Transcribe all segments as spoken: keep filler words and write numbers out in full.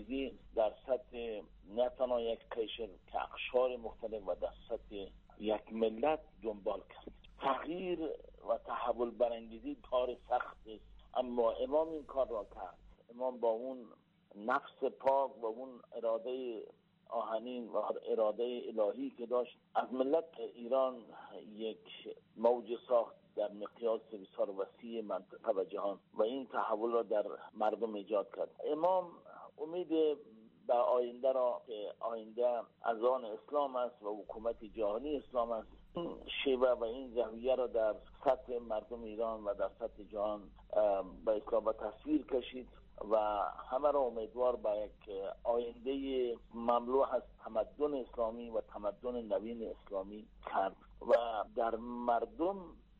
برانگیزی در سطح نه تنها یک قشر که اقشار مختلف و در سطح یک ملت دنبال کرد. تغییر و تحول برانگیزی کار سخت است، اما امام این کار را کرد. امام با اون نفس پاک و اون اراده آهنین و اراده الهی که داشت، از ملت ایران یک موج ساخت در مقیاس بسیار وسیع منطقه و جهان و این تحول را در مردم ایجاد کرد. امام امید به آینده را که آینده از آن اسلام است و حکومت جهانی اسلام است، شیوه و این زاویه را در سطح مردم ایران و در سطح جهان به اصطلاح تصویر کشید و همه را امیدوار به یک آینده مملو از تمدن اسلامی و تمدن نوین اسلامی کرد و در مردم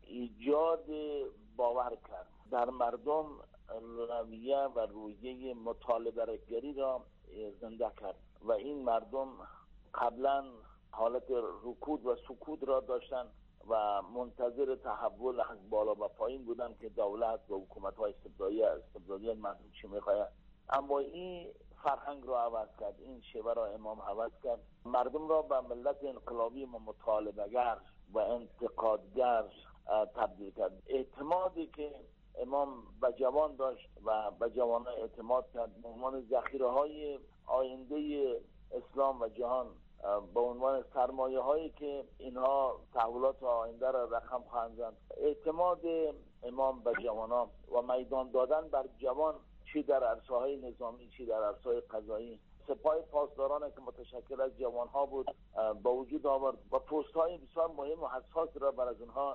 ایجاد باور کرد، در مردم رویه و رویه مطالبه گری را زنده کرد و این مردم قبلا حالت رکود و سکوت را داشتن و منتظر تحول از بالا و پایین بودن که دولت و حکومت‌های استبدادی استبدادی مردم چی می‌خواهد. اما این فرهنگ را عوض کرد، این شیوه را امام عوض کرد، مردم را به ملت انقلابی و مطالبه‌گر و انتقادگر تبدیل کرد. اعتمادی که امام به جوان داشت و به جوان اعتماد کرد به عنوان ذخیره‌های آینده اسلام و جهان، به عنوان سرمایه هایی که اینها تحولات آینده را رقم خواهند زد. اعتماد امام به جوانان و میدان دادن بر جوان، چی در عرصه‌های نظامی چی در عرصه‌های قضایی، سپاه پاسداران که متشکل از جوان ها بود با وجود آورد و پست های بسیار مهم و حساس را بر از اونها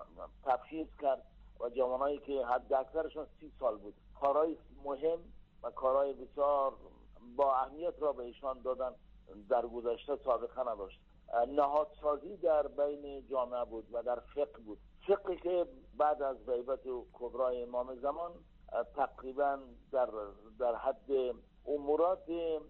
تفویض کرد و جوانایی که حد اکثرشون سی سال بود کارهای مهم و کارهای بسیار با اهمیت را به ایشان دادن در گذشته سابقه نداشت. نهادسازی در بین جامعه بود و در فقه بود، فقهی که بعد از غیبت کبرای امام زمان تقریبا در در حد امورات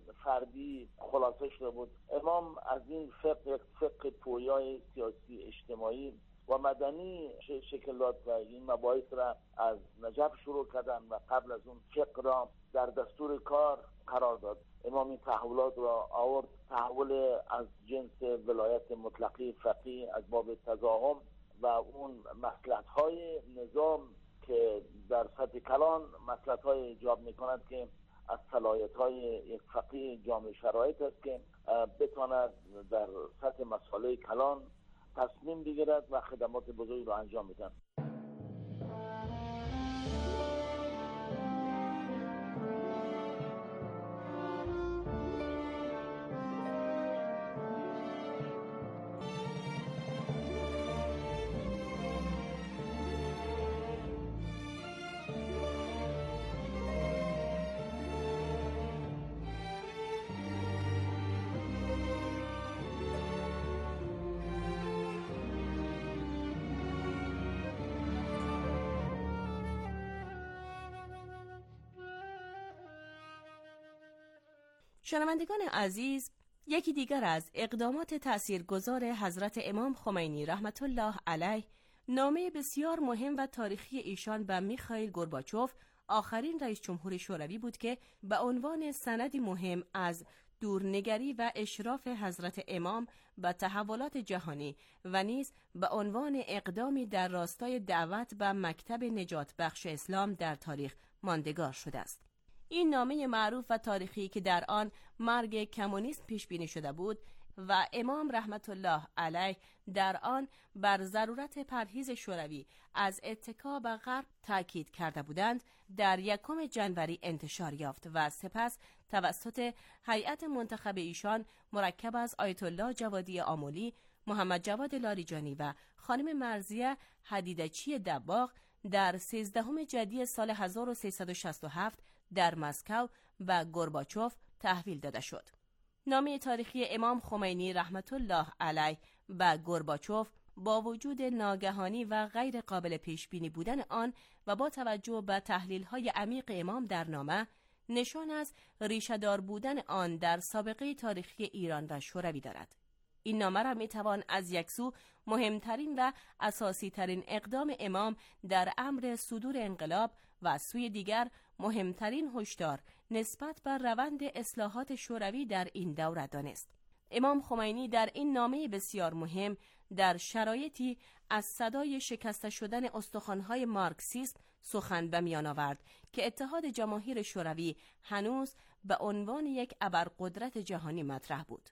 فردی خلاصه شده بود. امام از این فقه فقه پویای سیاسی اجتماعی و مدنی شکل داد و این مباحث را از نجف شروع کردن و قبل از اون فقه را در دستور کار قرار داد. امام این تحولات را آورد، تحول از جنس ولایت مطلقی فقیه از باب تضاهم و اون مصلحت‌های نظام که در سطح کلان مصلحت‌های ایجاب می‌کند که از صلاحیت‌های یک فقیه جامع شرایط است که بتواند در سطح مسائل کلان تصمیم بگیرد و خدمات بزرگی را انجام بدهد. شنوندگان عزیز، یکی دیگر از اقدامات تأثیرگذار حضرت امام خمینی رحمت الله علیه نامه بسیار مهم و تاریخی ایشان به میخائیل گورباچوف، آخرین رئیس جمهور شوروی بود که به عنوان سندی مهم از دورنگری و اشراف حضرت امام به تحولات جهانی و نیز به عنوان اقدامی در راستای دعوت به مکتب نجات بخش اسلام در تاریخ ماندگار شده است. این نامه معروف و تاریخی که در آن مرگ کمونیسم پیش بینی شده بود و امام رحمت الله علیه در آن بر ضرورت پرهیز شوروی از اتکا به غرب تاکید کرده بودند، در یکم جنوری انتشار یافت و سپس توسط هیئت منتخب ایشان مرکب از آیت الله جوادی آملی، محمد جواد لاریجانی و خانم مرضیه حدیدچی دباغ در سیزدهم جدی سال هزار و سیصد و شصت و هفت در مسکو به گورباچوف تحویل داده شد. نامه تاریخی امام خمینی رحمت الله علیه به گورباچوف با وجود ناگهانی و غیر قابل پیش بینی بودن آن و با توجه به تحلیل‌های عمیق امام در نامه، نشان از ریشه‌دار بودن آن در سابقه تاریخی ایران و شوروی دارد. این نامه را میتوان از یک سو مهمترین و اساسی ترین اقدام امام در امر صدور انقلاب و از سوی دیگر مهمترین هشدار نسبت بر روند اصلاحات شوروی در این دوره دانست. امام خمینی در این نامه بسیار مهم در شرایطی از صدای شکسته شدن استخوان‌های مارکسیسم سخن به میان آورد که اتحاد جماهیر شوروی هنوز به عنوان یک ابرقدرت جهانی مطرح بود.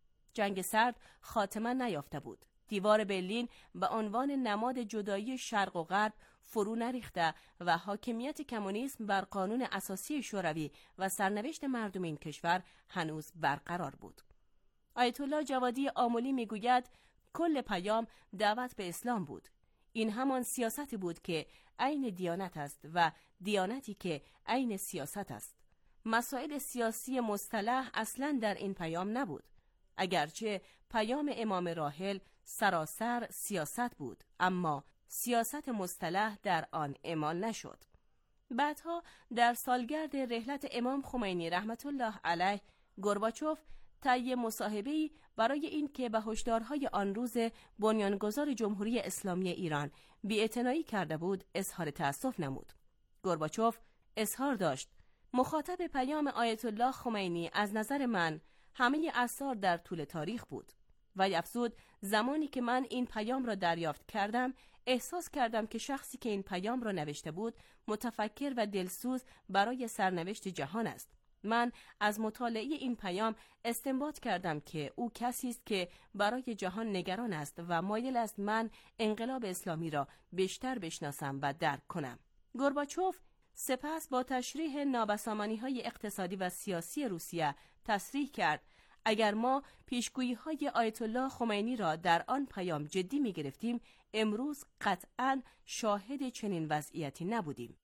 جنگ سرد خاتمه نیافته بود. دیوار برلین به عنوان نماد جدایی شرق و غرب فرو نریخته و حاکمیت کمونیسم بر قانون اساسی شوروی و سرنوشت مردم این کشور هنوز برقرار بود. آیت الله جوادی آملی میگوید کل پیام دعوت به اسلام بود. این همان سیاستی بود که عین دیانت است و دیانتی که عین سیاست است. مسائل سیاسی مصطلح اصلاً در این پیام نبود. اگرچه پیام امام راحل سراسر سیاست بود، اما سیاست مصطلح در آن اعمال نشد. بعدها در سالگرد رحلت امام خمینی رحمت الله علیه، گورباچوف طی مصاحبه‌ای برای این که به هشدارهای آن روز بنیانگذار جمهوری اسلامی ایران بی‌اعتنایی کرده بود اظهار تأسف نمود. گورباچوف اظهار داشت: مخاطب پیام آیت الله خمینی از نظر من همه اثار در طول تاریخ بود. و افزود زمانی که من این پیام را دریافت کردم احساس کردم که شخصی که این پیام را نوشته بود متفکر و دلسوز برای سرنوشت جهان است. من از مطالعه این پیام استنباط کردم که او کسی است که برای جهان نگران است و مایل است من انقلاب اسلامی را بیشتر بشناسم و درک کنم. گورباچوف سپس با تشریح نابسامانی‌های اقتصادی و سیاسی روسیه تصریح کرد اگر ما پیشگویی‌های آیت الله خمینی را در آن پیام جدی می‌گرفتیم امروز قطعاً شاهد چنین وضعیتی نبودیم.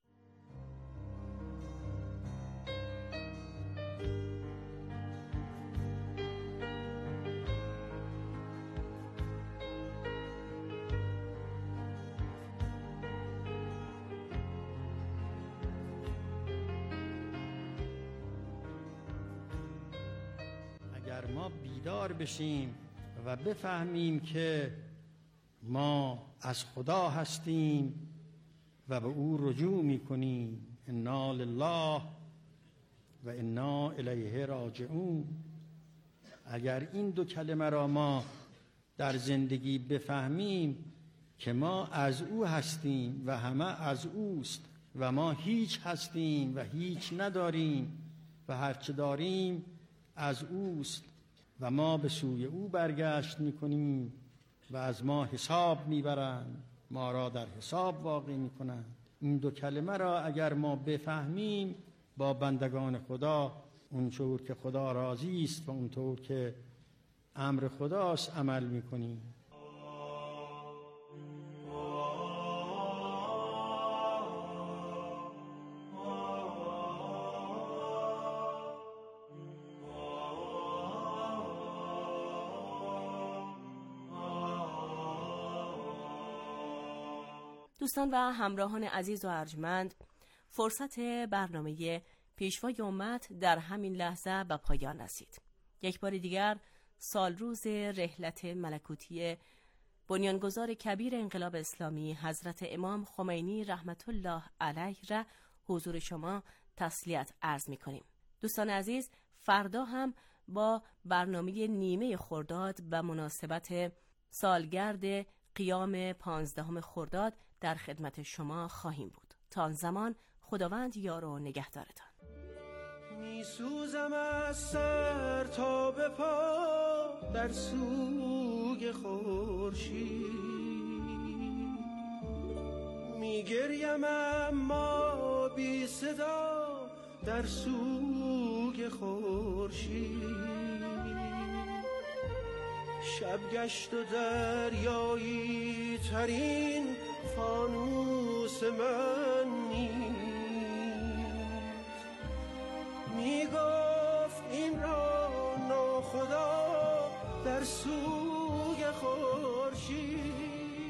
اگر ما بیدار بشیم و بفهمیم که ما از خدا هستیم و به او رجوع میکنیم، انا لله و انا الیه راجعون، اگر این دو کلمه را ما در زندگی بفهمیم که ما از او هستیم و همه از اوست و ما هیچ هستیم و هیچ نداریم و هرچه داریم از اوست و ما به سوی او برگشت میکنیم و از ما حساب میبرند، ما را در حساب واقع میکنند. این دو کلمه را اگر ما بفهمیم با بندگان خدا اونطور که خدا راضی است و اونطور که امر خداست عمل میکنیم. دوستان و همراهان عزیز و ارجمند، فرصت برنامه پیشوای امت در همین لحظه به پایان رسید. یک بار دیگر سال روز رحلت ملکوتی بنیانگذار کبیر انقلاب اسلامی حضرت امام خمینی رحمت الله علیه را حضور شما تسلیت عرض می کنیم. دوستان عزیز، فردا هم با برنامه نیمه خرداد به مناسبت سالگرد قیام پانزدهم خرداد در خدمت شما خواهیم بود. تا آن زمان خداوند یار و نگهدارتان. می سوزم از سر تا به پا در سوگ خورشید، می گریم اما بی صدا در سوگ خورشید. شب گشت و دریایی ترین فانوس من نیست، می گفت این را ناخدا در سوگ خورشید.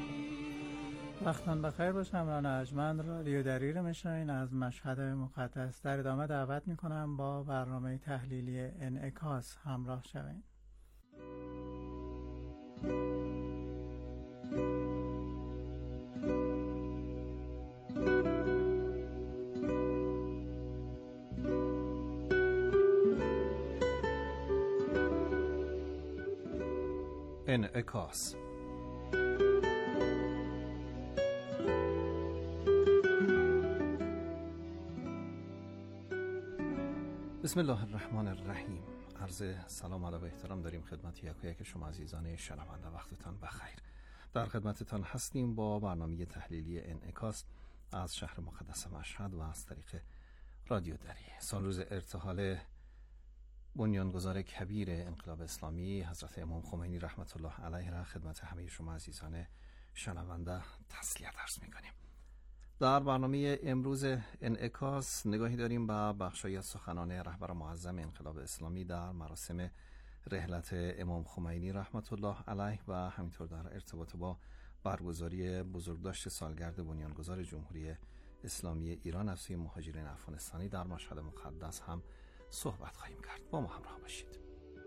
وقتان بخیر باشه. همراهان ارجمند رادیو دریغ میشنوین از مشهد مقدس. در ادامه دعوت میکنم با برنامه تحلیلی انعکاس همراه شوین. انعکاس. بسم الله الرحمن الرحیم. عرض سلام ادب و احترام داریم خدمت یک و یک شما عزیزان شنونده. وقتتان بخیر. در خدمتتان هستیم با برنامه تحلیلی انعکاس از شهر مقدس مشهد و از طریق رادیو دری. سال روز ارتحال بنیانگذار کبیر انقلاب اسلامی حضرت امام خمینی رحمت الله علیه را خدمت همه شما عزیزان شنونده تسلیت عرض می‌کنیم. در برنامه امروز انعکاس نگاهی داریم به بخشی از سخنان رهبر معظم انقلاب اسلامی در مراسم رحلت امام خمینی رحمت الله علیه و همینطور در ارتباط با برگزاری بزرگداشت سالگرد بنیانگذار جمهوری اسلامی ایران از سوی مهاجرین افغانستانی در مشهد مقدس هم صحبت خواهیم کرد. با ما همراه باشید.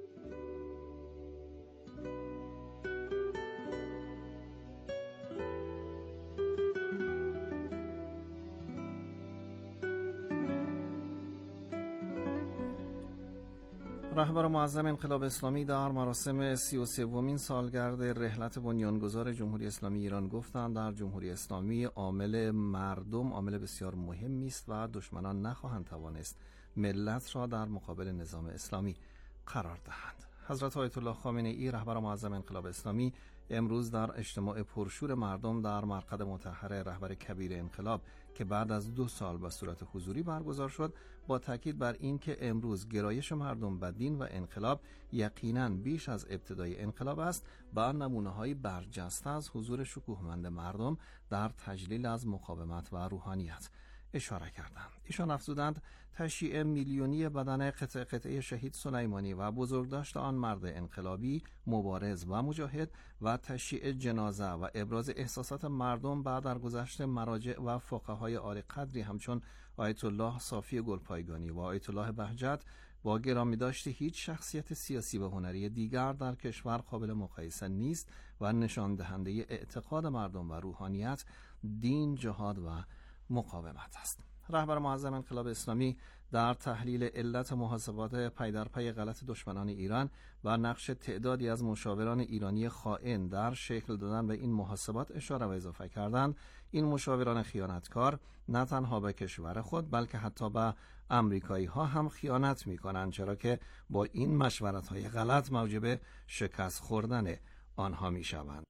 رهبر معظم انقلاب اسلامی در مراسم سی و سومین سالگرد رحلت بنیانگذار جمهوری اسلامی ایران گفتند در جمهوری اسلامی عامل مردم عامل بسیار مهمی است و دشمنان نخواهند توانست ملت را در مقابل نظام اسلامی قرار دهند. حضرت آیت الله خامنه ای رهبر معظم انقلاب اسلامی امروز در اجتماع پرشور مردم در مرقد مطهر رهبر کبیر انقلاب که بعد از دو سال به صورت حضوری برگزار شد، با تاکید بر این که امروز گرایش مردم به دین و انقلاب یقیناً بیش از ابتدای انقلاب است، با نمونه‌های برجسته از حضور شکوهمند مردم در تجلیل از مقاومت و روحانیت اشاره کردند. ایشان افزودند تشییع میلیونی بدن قطعه قطعه شهید سلیمانی و بزرگداشت آن مرد انقلابی، مبارز و مجاهد و تشییع جنازه و ابراز احساسات مردم بعد درگذشت مراجع و فقهای عالی قدری همچون آیت الله صافی گلپایگانی و آیت الله بهجت با گرامی داشت هیچ شخصیت سیاسی و هنری دیگر در کشور قابل مقایسه نیست و نشان دهنده اعتقاد مردم و روحانیت، دین، جهاد و مقاومت است. رهبر معظم انقلاب اسلامی در تحلیل علت محاسبات پی در پی غلط دشمنان ایران و نقش تعدادی از مشاوران ایرانی خائن در شکل دادن به این محاسبات اشاره و اضافه کردند این مشاوران خیانتکار نه تنها به کشور خود بلکه حتی به امریکایی ها هم خیانت می کنند، چرا که با این مشورت های غلط موجب شکست خوردن آنها می شوند.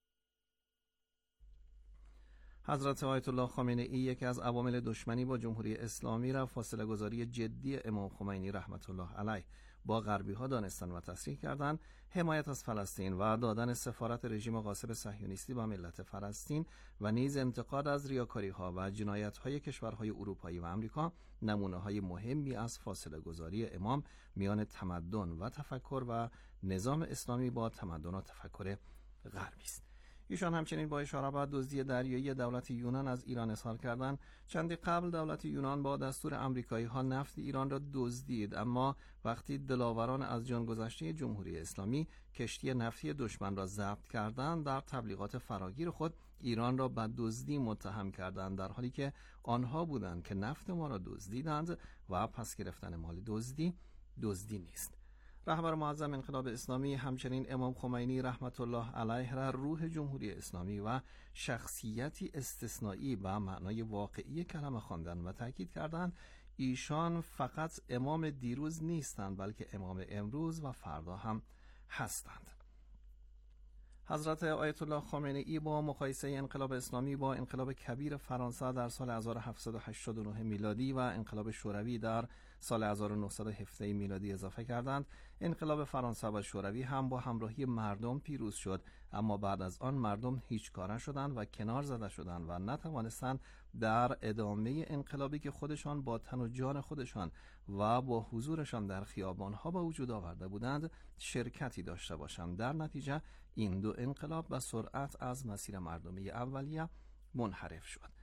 حضرت آیت الله خامنه ای یکی از عوامل دشمنی با جمهوری اسلامی را فاصله گذاری جدی امام خمینی رحمت الله علیه با غربی ها دانستند و تصریح کردند حمایت از فلسطین و دادن سفارت رژیم غاصب صهیونیستی با ملت فلسطین و نیز انتقاد از ریاکاری ها و جنایت های کشورهای اروپایی و آمریکا نمونه های مهمی از فاصله گذاری امام میان تمدن و تفکر و نظام اسلامی با تمدن و تفکر غربی است. ایشان همچنین با اشاره به دزدی دریایی دولت یونان از ایران اظهار کردند چندی قبل دولت یونان با دستور آمریکایی ها نفت ایران را دزدید، اما وقتی دلاوران از جان گذشته جمهوری اسلامی کشتی نفتی دشمن را ضبط کردند در تبلیغات فراگیر خود ایران را به دزدی متهم کردند، در حالی که آنها بودند که نفت ما را دزدیدند و پس گرفتن مال دزدی دزدی نیست. رهبر معظم انقلاب اسلامی همچنین امام خمینی رحمت الله علیه را روح جمهوری اسلامی و شخصیتی استثنایی به معنای واقعی کلمه خواندند و تاکید کردند ایشان فقط امام دیروز نیستند بلکه امام امروز و فردا هم هستند. حضرت آیت الله خامنه ای با مقایسه انقلاب اسلامی با انقلاب کبیر فرانسه در سال هزار و هفتصد و هشتاد و نه میلادی و انقلاب شوروی در سال هزار و نهصد و هفده میلادی اضافه کردند انقلاب فرانسه و شوروی هم با همراهی مردم پیروز شد، اما بعد از آن مردم هیچ کاره شدند و کنار زده شدند و نتوانستند در ادامه انقلابی که خودشان با تن و جان خودشان و با حضورشان در خیابانها به وجود آورده بودند شرکتی داشته باشند. در نتیجه این دو انقلاب به سرعت از مسیر مردمی اولیه منحرف شد.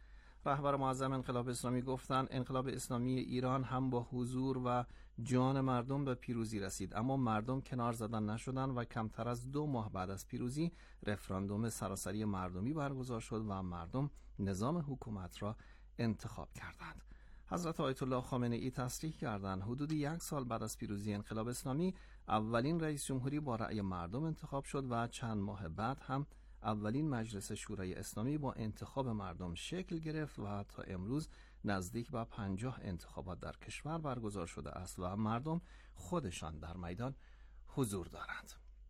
رهبر معظم انقلاب اسلامی گفتند انقلاب اسلامی ایران هم با حضور و جان مردم به پیروزی رسید، اما مردم کنار زدن نشدند و کمتر از دو ماه بعد از پیروزی رفراندوم سراسری مردمی برگزار شد و مردم نظام حکومت را انتخاب کردند. حضرت آیت الله خامنه ای تصریح کردند حدود یک سال بعد از پیروزی انقلاب اسلامی اولین رئیس جمهوری با رأی مردم انتخاب شد و چند ماه بعد هم اولین مجلس شورای اسلامی با انتخاب مردم شکل گرفت و تا امروز نزدیک به پنجاه انتخابات در کشور برگزار شده است و مردم خودشان در میدان حضور دارند.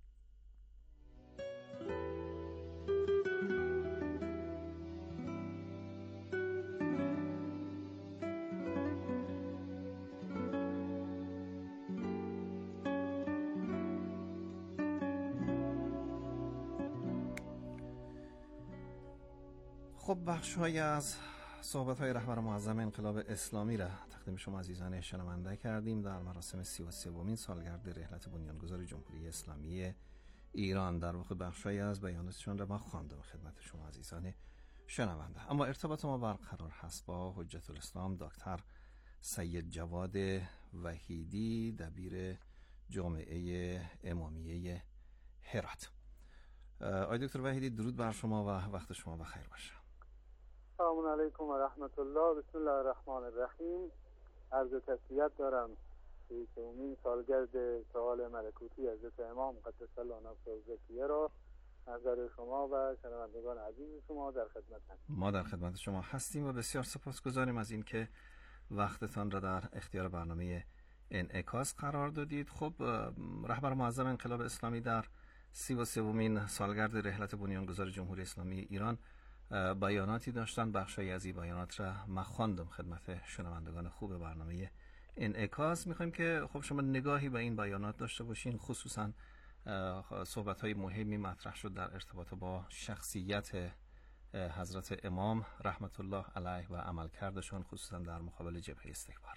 خب بخش‌هایی از صحبت‌های رهبر معظم انقلاب اسلامی را تقدیم شما عزیزان شنونده کردیم در مراسم سی و سومین سالگرد رحلت بنیانگذار جمهوری اسلامی ایران. در واقع بخش‌هایی از بیاناتشان را ما خواندم خدمت شما عزیزان شنونده. اما ارتباط ما برقرار هست با حجت الاسلام دکتر سید جواد وحیدی، دبیر جامعه امامیه هرات. آقای دکتر وحیدی، درود بر شما و وقت شما بخیر باشه. سلام علیکم و رحمت الله. بسم الله الرحمن الرحیم. عرض تسلیت دارم که سومین سالگرد سوال ملکوتی حضرت امام قدس الله نفسه الزکیه را نظر شما و شنوندگان عزیز شما در خدمت هستیم. ما در خدمت شما هستیم و بسیار سپاسگزاریم از اینکه وقتتان را در اختیار برنامه انعکاس قرار دادید. خب رهبر معظم انقلاب اسلامی در سی و سومین سالگرد رحلت بنیانگذار جمهوری اسلامی ایران بیاناتی داشتن. بخشی از این بیانات را من خواندم خدمت شنوندگان خوب برنامه انعکاس. میخوایم که خب شما نگاهی به این بیانات داشته باشین، خصوصا صحبت‌های مهمی مطرح شد در ارتباط با شخصیت حضرت امام رحمت الله علیه و عملکردشان خصوصا در مقابل جبهه استکبار.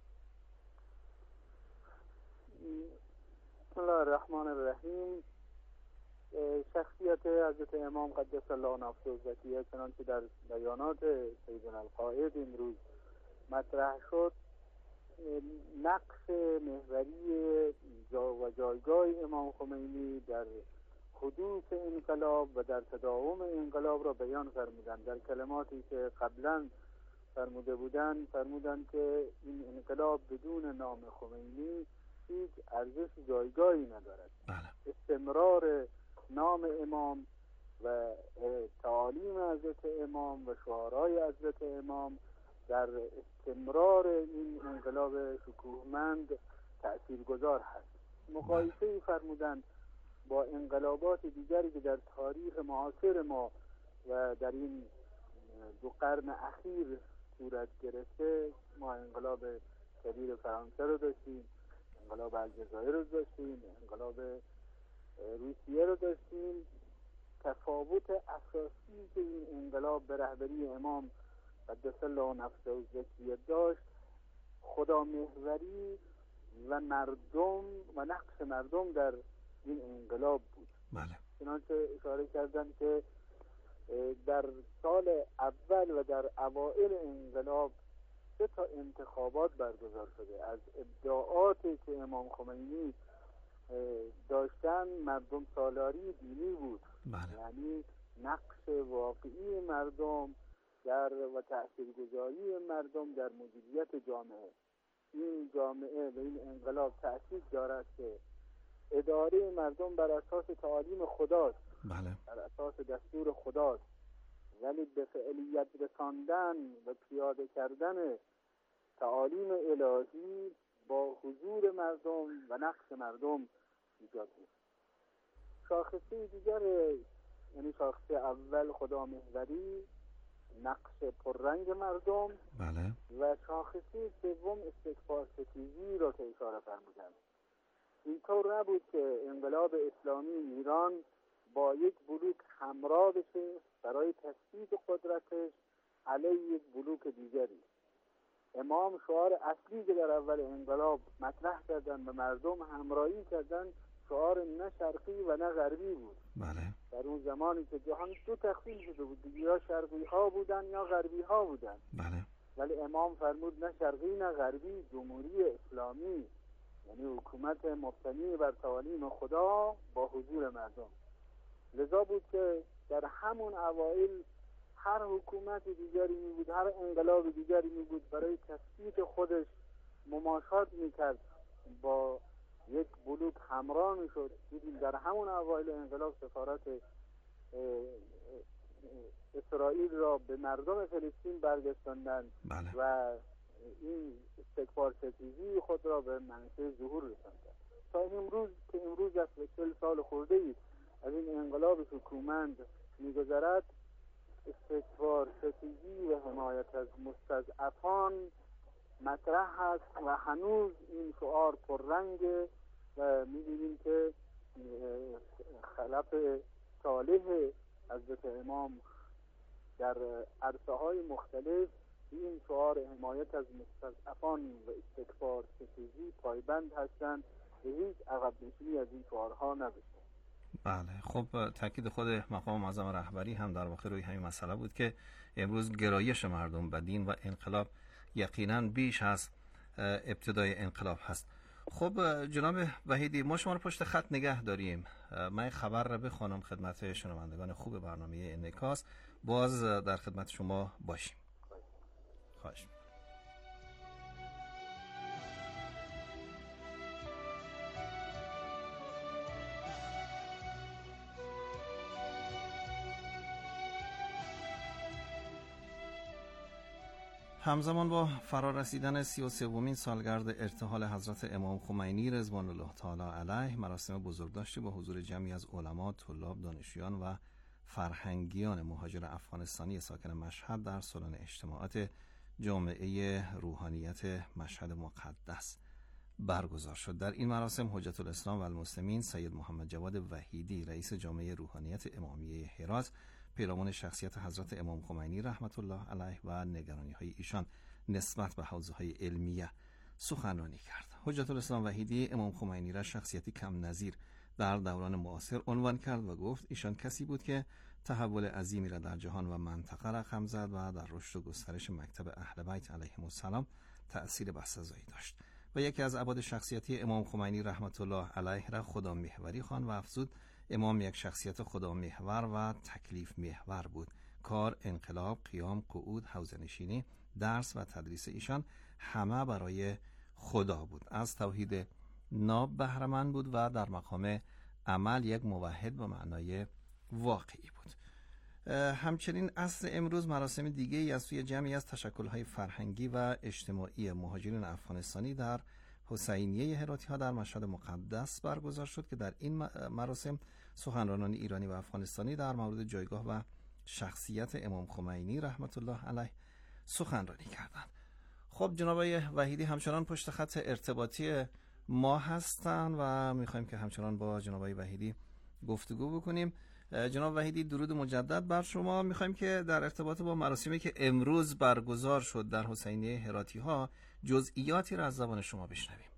بسم الله الرحمن الرحیم. شخصیت حضرت امام قدس الله نفسه الزکیه چنانچه در بیانات سیدنا القائد امروز مطرح شد، نقش محوری جا و جایگاه امام خمینی در حدوث انقلاب و در تداوم انقلاب را بیان فرمودند. در کلماتی که قبلا فرموده بودند فرمودند که این انقلاب بدون نام خمینی هیچ ارزش جایگاهی ندارد. بله. استمرار نام امام و تعالیم حضرت امام و شعارهای حضرت امام در استمرار این انقلاب شکوهمند تأثیرگذار هست. مقایسه فرمودند با انقلابات دیگری که در تاریخ معاصر ما و در این دو قرن اخیر صورت گرفته. ما انقلاب کبیر فرانسه رو داشتیم، انقلاب الجزایر رو داشتیم، انقلاب روسیه رو داشتیم. تفاوت اساسی که این انقلاب به رهبری امام قدس الله نفسه الزکیه داشت خدا محوری و مردم و نقش مردم در این انقلاب بود. بله. چنانچه اشاره کردن که در سال اول و در اوائل انقلاب سه تا انتخابات برگزار شده. از ابداعاتی که امام خمینی داشتن مردم سالاری دینی بود. بله. یعنی نقش واقعی مردم در و تأثیرگذاری مردم در مدیریت جامعه. این جامعه و این انقلاب تأکید دارد که اداره مردم بر اساس تعالیم خداست. بله. بر اساس دستور خداست، ولی به فعلیت رساندن و پیاده کردن تعالیم الهی با حضور مردم و نقش مردم ایجاد میشه. شاخصه دیگر، یعنی شاخصه اول خدا محوری، نقش پررنگ مردم. بله. و شاخصه سوم استکبار ستیزی را که اشاره فرمودند. اینطور نبود که انقلاب اسلامی ایران با یک بلوک همراه بشه برای تثبیت قدرتش علیه یک بلوک دیگری. امام شعار اصلی که در اول انقلاب مطرح کردن و مردم همراهی کردن شعار نه شرقی و نه غربی بود. بله. در اون زمانی که جهان دو تقسیم شده بود، یا شرقی ها بودن یا غربی ها بودن. بله. ولی امام فرمود نه شرقی نه غربی، جمهوری اسلامی، یعنی حکومت مبتنی بر تعالیم خدا با حضور مردم. لذا بود که در همون اوائل هر حکومت دیگری می بود، هر انقلاب دیگری می بود، برای تثبیت خودش مماشات می کرد، با یک بلوک همراه می شد. دیدیم در همون اوائل انقلاب سفارت اسرائیل را به مردم فلسطین برگشتاندن. بله. و این استکبار ستیزی خود را به منصه ظهور رساندن. تا امروز که امروز است و چهل سال خورده ای از این انقلاب شکومند می‌گذرد، استکبار ستیزی و حمایت از مستضعفان مطرح است و هنوز این شعار پررنگ و می‌بینیم که خلف صالح حضرت امام در عرصه‌های مختلف این شعار حمایت از مستضعفان و استکبار ستیزی پایبند هستند و هیچ عقب نشینی از این شعارها نداشتند. بله. خب تاکید خود مقام معظم رهبری هم در واقع روی همین مسئله بود که امروز گرایش مردم به دین و انقلاب یقینا بیش از ابتدای انقلاب هست. خب جناب وحیدی، ما شما رو پشت خط نگه داریم. من خبر را بخوانم خدمت شنوندگان خوب برنامه انعکاس، باز در خدمت شما باشیم. خواهش می‌کنم. همزمان با فرارسیدن سی و سومین سالگرد ارتحال حضرت امام خمینی رضوان الله تعالی علیه، مراسم بزرگداشتی با حضور جمعی از علما، طلاب، دانشجویان و فرهنگیان مهاجر افغانستانی ساکن مشهد در سالن اجتماعات جامعه روحانیت مشهد مقدس برگزار شد. در این مراسم حجت الاسلام و المسلمین سید محمد جواد وحیدی، رئیس جامعه روحانیت امامیه هرات، پیرامون شخصیت حضرت امام خمینی رحمت الله علیه و نگرانی‌های ایشان نسبت به حوزه‌های علمیه سخنرانی کرد. حجت الاسلام وحیدی امام خمینی را شخصیتی کم نظیر در دوران معاصر عنوان کرد و گفت ایشان کسی بود که تحول عظیمی را در جهان و منطقه رقم زد و در رشد و گسترش مکتب اهل بیت علیهم السلام تأثیر بسزایی داشت و یکی از ابعاد شخصیتی امام خمینی رحمت الله علیه را خدا محوری خواند و افزود امام یک شخصیت خدا محور و تکلیف محور بود. کار، انقلاب، قیام، قعود، حوزه نشینی، درس و تدریس ایشان همه برای خدا بود. از توحید ناب بهره‌مند بود و در مقام عمل یک موحد به معنای واقعی بود. همچنین عصر امروز مراسم دیگه ای از سوی جمعی از تشکل‌های فرهنگی و اجتماعی مهاجرین افغانستانی در حسینیه هراتی ها در مشهد مقدس برگزار شد که در این مراسم سخنرانان ایرانی و افغانستانی در مورد جایگاه و شخصیت امام خمینی رحمت الله علیه سخنرانی کردند. خب جناب وحیدی همچنان پشت خط ارتباطی ما هستند و میخوایم که همچنان با جناب وحیدی گفتگو بکنیم. جناب وحیدی درود مجدد بر شما. میخوایم که در ارتباط با مراسمی که امروز برگزار شد در حسینیه هراتی ها جزئیاتی را از زبان شما بشنویم.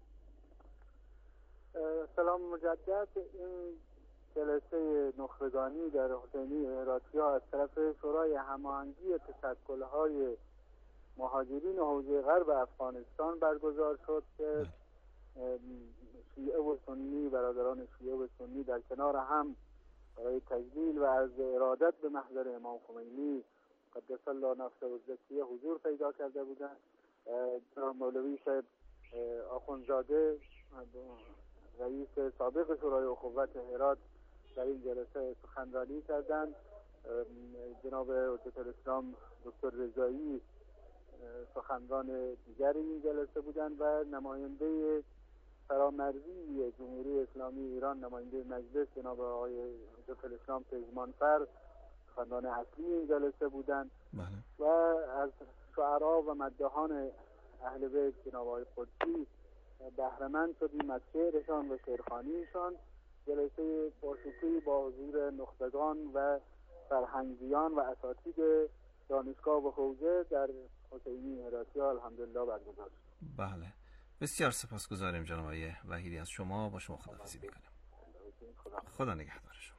سلام مجدد. این جلسه نخبگانی در حسینیه هراتی ها از طرف شورای هماهنگی تشکل‌های مهاجرین حوزه غرب افغانستان برگزار شد که شیعه و سنی، برادران شیعه و سنی در کنار هم برای تجلیل و از ارادت به محضر امام خمینی قدس الله نفسه الزکیه حضور پیدا کرده بودند. جناب مولوی صاحب آخوندزاده رئیس سابق شورای اخوت هرات در این جلسه سخنرانی کردند. جناب حجت الاسلام دکتر رضایی سخنران دیگر این جلسه بودند و نماینده فرامرزی جمهوری اسلامی ایران، نماینده مجلس جناب آقای حجت الاسلام پژمانفر سخنران اصلی این جلسه بودند و از شعرا و مداحان اهل بیت جناب آقای قدسی بهره‌مند شدیم از شعرشان و شعرخوانیشان. جلسه باشکوهی با حضور نخبگان و فرهنگیان و اساتید دانشگاه و حوزه در حسینیه هراتی ها الحمدلله برگزار شد. بله، بسیار سپاسگزاریم جناب آقای وحیدی از شما. با شما خداحافظی می‌کنیم. باشین. خدا خدا نگهدار شما.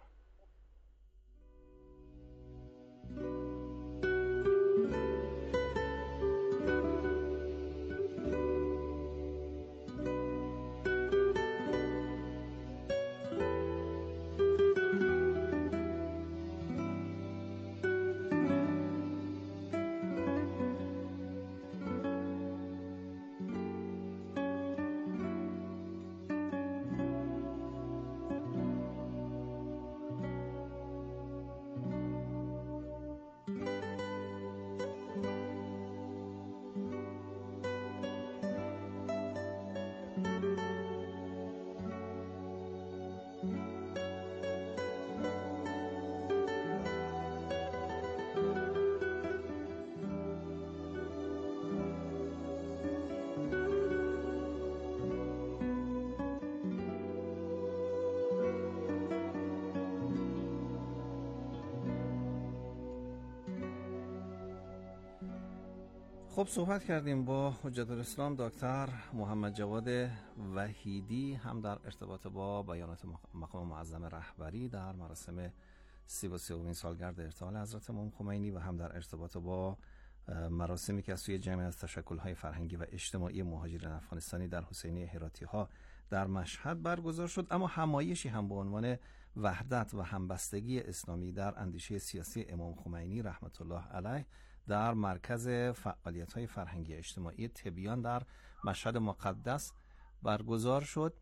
خب صحبت کردیم با حجت الاسلام دکتر محمد جواد وحیدی هم در ارتباط با بیانات مقام معظم رهبری در مراسم سی و سومین سالگرد ارتحال حضرت امام خمینی و هم در ارتباط با مراسمی که از سوی جمعی از تشکل‌های فرهنگی و اجتماعی مهاجرین افغانستانی در حسینیه هراتی‌ها در مشهد برگزار شد. اما همایشی هم به عنوان وحدت و همبستگی اسلامی در اندیشه سیاسی امام خمینی رحمت الله علیه در مرکز فعالیت‌های فرهنگی اجتماعی تبیان در مشهد مقدس برگزار شد.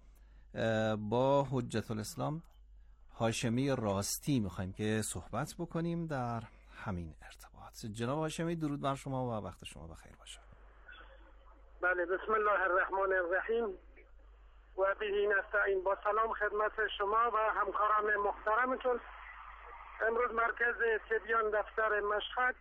با حجت الاسلام هاشمی راستی می‌خوایم که صحبت بکنیم در همین ارتباط. جناب هاشمی درود بر شما و وقت شما بخیر باشه. بله، بسم الله الرحمن الرحیم و به نستعین. با سلام خدمت شما و همکاران محترمتون. امروز مرکز تبیان دفتر مشهد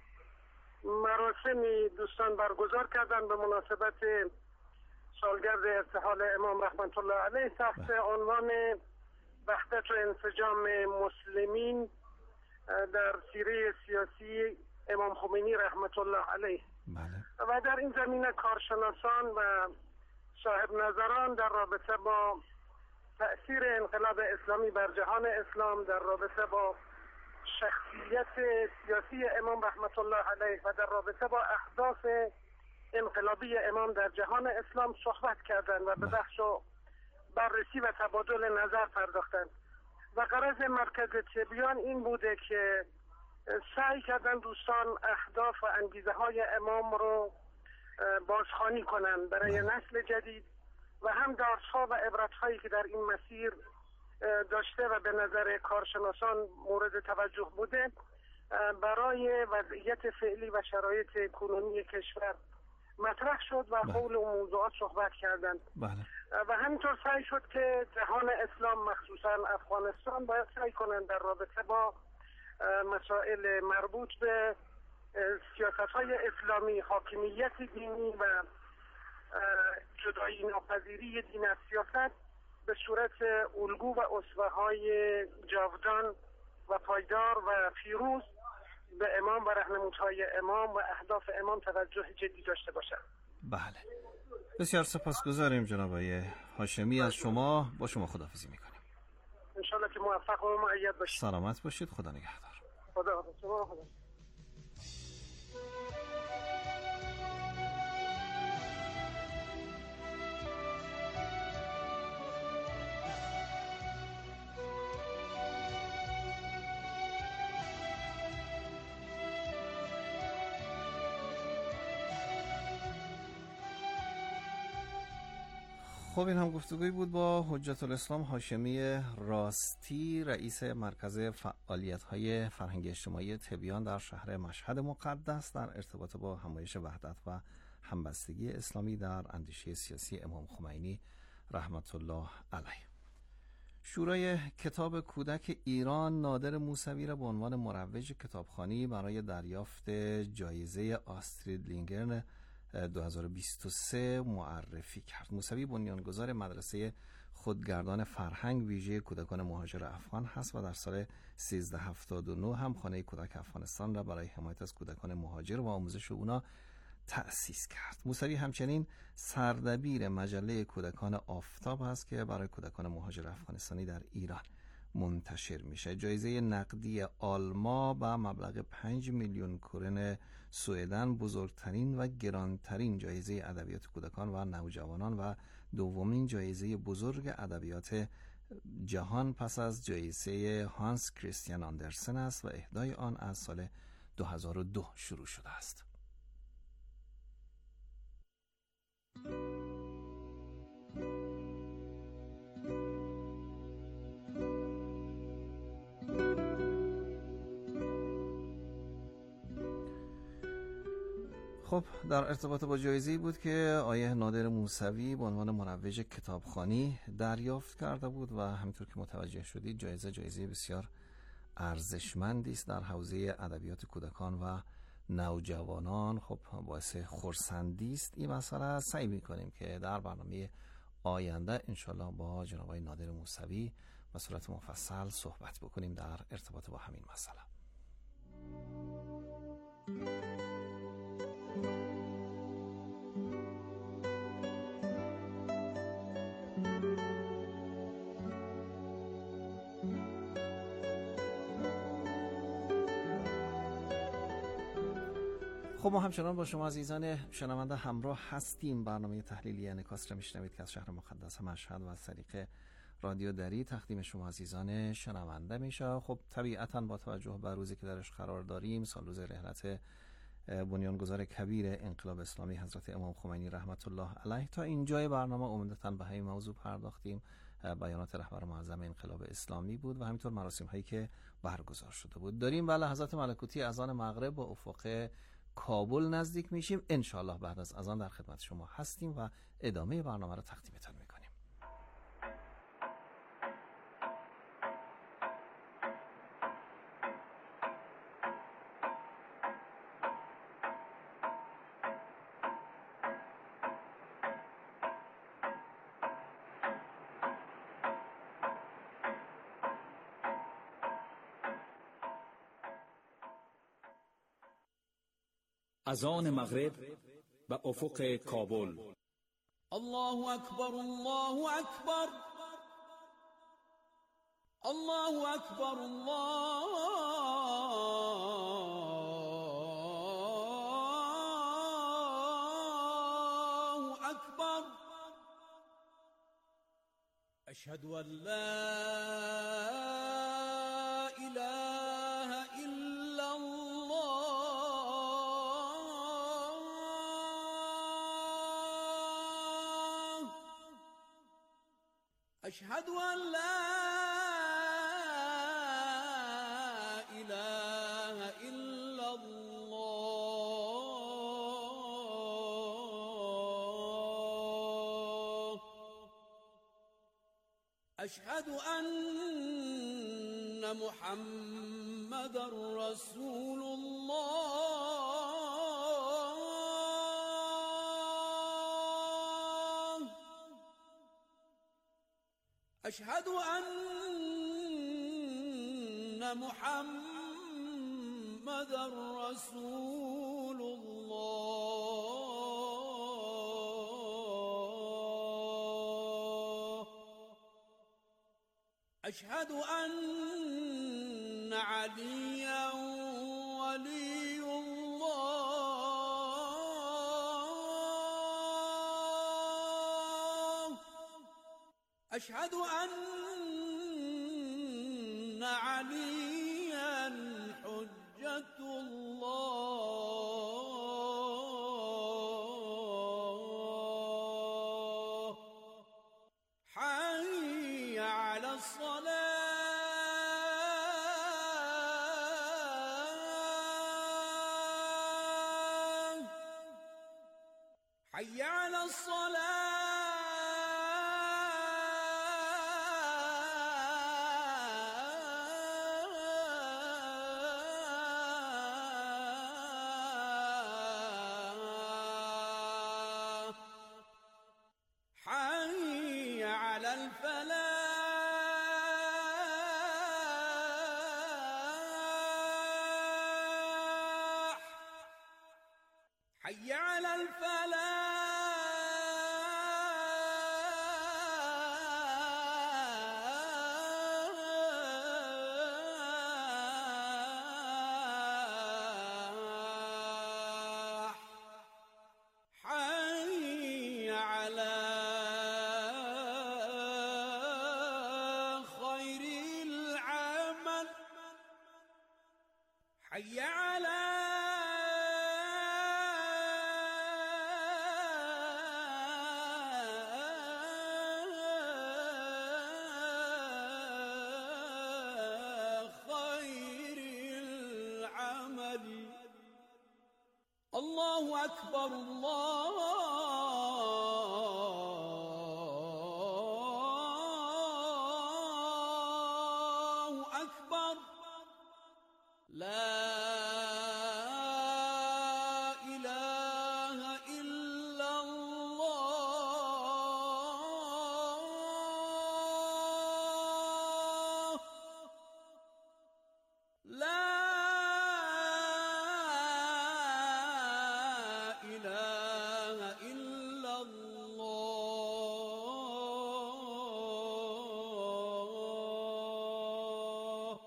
مراسمی دوستان برگزار کردن به مناسبت سالگرد ارتحال امام رحمت الله علیه تحت عنوان وحدت و انسجام مسلمین در سیره سیاسی امام خمینی رحمت الله علیه. بله. و در این زمینه کارشناسان و صاحب نظران در رابطه با تأثیر انقلاب اسلامی بر جهان اسلام، در رابطه با شخصیت سیاسی امام رحمت الله علیه و در رابطه با اهداف انقلابی امام در جهان اسلام صحبت کردند و به بحث و بررسی و تبادل نظر پرداختند. و غرض مرکز تبیان این بوده که سعی کردن دوستان اهداف و انگیزه های امام رو بازخوانی کنند برای نسل جدید و هم دارس‌ها و عبرت‌هایی که در این مسیر داشته و به نظر کارشناسان مورد توجه بوده برای وضعیت فعلی و شرایط کنونی کشور مطرح شد و حول اون موضوعات صحبت کردند. بله. و همینطور سعی شد که جهان اسلام مخصوصا افغانستان باید سعی کنند در رابطه با مسائل مربوط به سیاست‌های اسلامی، حاکمیت دینی و جدایی ناپذیری دین از سیاست به صورت الگو و اسوه‌های جاودان و پایدار و پیروز به امام و راهنمودهای امام و اهداف امام توجه جدی داشته باشند. بله. بسیار سپاسگزاریم جناب آقای هاشمی از شما. با شما خداحافظی میکنیم. انشالله که موفق و مؤید باشید. سلامت باشید. خدا نگهدار. خدا شما خدا. خب این هم گفتگوی بود با حجت الاسلام هاشمی راستی، رئیس مرکز فعالیت‌های فرهنگی اجتماعی تبیان در شهر مشهد مقدس در ارتباط با همایش وحدت و همبستگی اسلامی در اندیشه سیاسی امام خمینی رحمت الله علیه. شورای کتاب کودک ایران نادر موسوی را به عنوان مروج کتابخوانی برای دریافت جایزه آسترید لینگرن دو هزار و بیست و سه معرفی کرد. موسوی بنیانگذار مدرسه خودگردان فرهنگ ویژه کودکان مهاجر افغان هست و در سال سیزده هفتاد و نه هم خانه کودک افغانستان را برای حمایت از کودکان مهاجر و آموزش اونا تأسیس کرد. موسوی همچنین سردبیر مجله کودکان آفتاب هست که برای کودکان مهاجر افغانستانی در ایران منتشر میشه. جایزه نقدی آلما با مبلغ پنج میلیون کرون سوئدن بزرگترین و گرانترین جایزه ادبیات کودکان و نوجوانان و دومین جایزه بزرگ ادبیات جهان پس از جایزه هانس کریستیان آندرسن است و اهدای آن از سال دو هزار و دو شروع شده است. خب در ارتباط با جایزه‌ای بود که آیه نادر موسوی به عنوان مروج کتابخوانی دریافت کرده بود و همینطور که متوجه شدید جایزه جایزه بسیار ارزشمندی است در حوزه ادبیات کودکان و نوجوانان. خب باعث خرسندی است این مسئله. سعی می‌کنیم که در برنامه آینده انشالله با جناب آقای نادر موسوی به صورت مفصل صحبت بکنیم در ارتباط با همین مسئله. خب ما همچنان با شما عزیزان شنونده همراه هستیم. برنامه تحلیلی انعکاس را میشنوید که از شهر مقدس مشهد و از طریق رادیو دری تقدیم شما عزیزان شنونده میشه. خب طبیعتاً با توجه به روزی که درش قرار داریم، سال روز رحلت بنیانگذار کبیر انقلاب اسلامی حضرت امام خمینی رحمت الله علیه، تا اینجای برنامه عمدتاً به همین موضوع پرداختیم. بیانات رهبر معظم انقلاب اسلامی بود و همینطور مراسم هایی که برگزار شده بود. داریم به لحظات ملکوتی اذان مغرب با افق کابل نزدیک میشیم. انشالله بعد از اذان در خدمت شما هستیم و ادامه برنامه را تقدیمتان میکنیم. اذان مغرب به افق کابل. الله اکبر، الله اکبر، الله اکبر، الله اکبر. اشهد ان لا أشهد أن لا إله إلا الله. أشهد أن محمد رسول الله. أشهد أن محمد رسول الله. أشهد أن عليا ولي الله. أشهد أن عليا حجة الله. حي على الصلاة، حي على الصلاة. حي على الفلاح. حي على خير العمل. الله أكبر الله أكبر لا إله إلا الله لا إله إلا الله.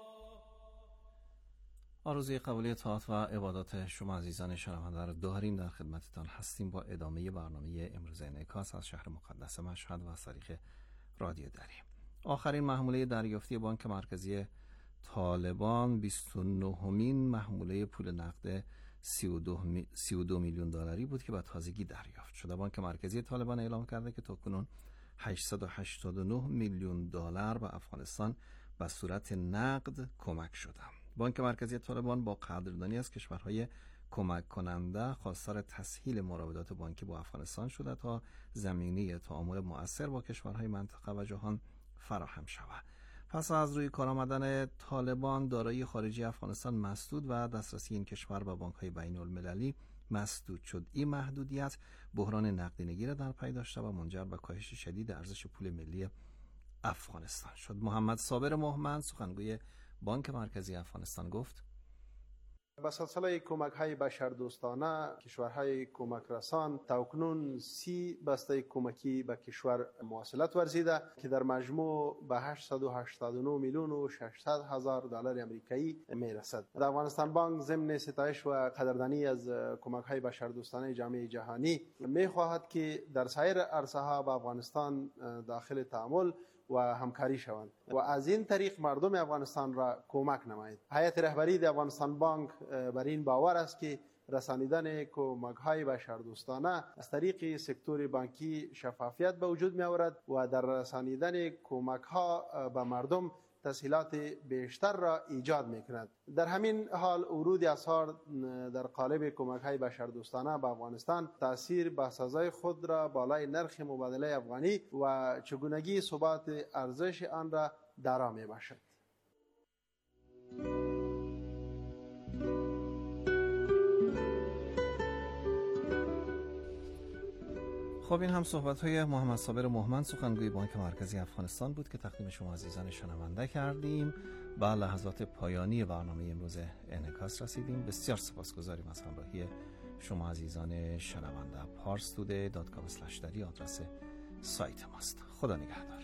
آرزوی قبولی طاعات و عبادات شما عزیزان شنونده را داریم. در خدمتتان هستیم با ادامه برنامه امروز انعکاس از شهر مقدس مشهد و از طریق رادیو دری. آخرین محموله دریافتی بانک مرکزی طالبان بیست و نهمین محموله پول نقد سی و دو میلیون دلاری بود که به تازگی دریافت شده. بانک مرکزی طالبان اعلام کرده که تاکنون هشتصد و هشتاد و نه میلیون دلار به افغانستان به صورت نقد کمک شده. بانک مرکزی طالبان با قدردانی از کشورهای کمک کننده خواستار تسهیل مراودات بانکی با افغانستان شده تا زمینه تعامل مؤثر با کشورهای منطقه و جهان فراهم شود. پس از روی کار آمدن طالبان، دارایی خارجی افغانستان مسدود و دسترسی این کشور به بانک‌های بین المللی مسدود شد. این محدودیت بحران نقدینگی را در پی داشته و منجر به کاهش شدید ارزش پول ملی افغانستان شد. محمد صابر مهمن، سخنگوی بانک مرکزی افغانستان، گفت: با سلسله کمک‌های بشردوستانه کشورهای کمک رسان تاکنون سی بسته کمکی به کشور مواصلت ورزیده که در مجموع به هشتصد و هشتاد و نه میلیون و ششصد هزار دلار امریکایی میرسد. در افغانستان بانک ضمن ستایش و قدردانی از کمک‌های بشردوستانه جامعه جهانی می‌خواهد که در سایر عرصه‌ها به افغانستان داخل تعامل و همکاری شوند و از این طریق مردم افغانستان را کمک نمایید. هیئت رهبری د افغانستان بانک بر این باور است که رسانیدن کمک‌های بشردوستانه از طریق سکتور بانکی شفافیت به وجود می آورد و در رسانیدن کمک‌ها به مردم تسهیلات بیشتر را ایجاد می کند. در همین حال ورود اسعار در قالب کمک‌های بشردوستانه به افغانستان تأثیر به سزای خود را بالای نرخ مبادله افغانی و چگونگی ثبات ارزش آن را دارا می باشد. خب این هم صحبت‌های محمد صابر مهمن، سخنگوی بانک مرکزی افغانستان بود که تقدیم شما عزیزان شنونده کردیم. به لحظات پایانی برنامه امروز انعکاس رسیدیم. بسیار سپاسگزاریم از همراهی شما عزیزان شنونده. پارس توده دات کام اسلش دری آدرس سایت ماست. خدا نگهدار.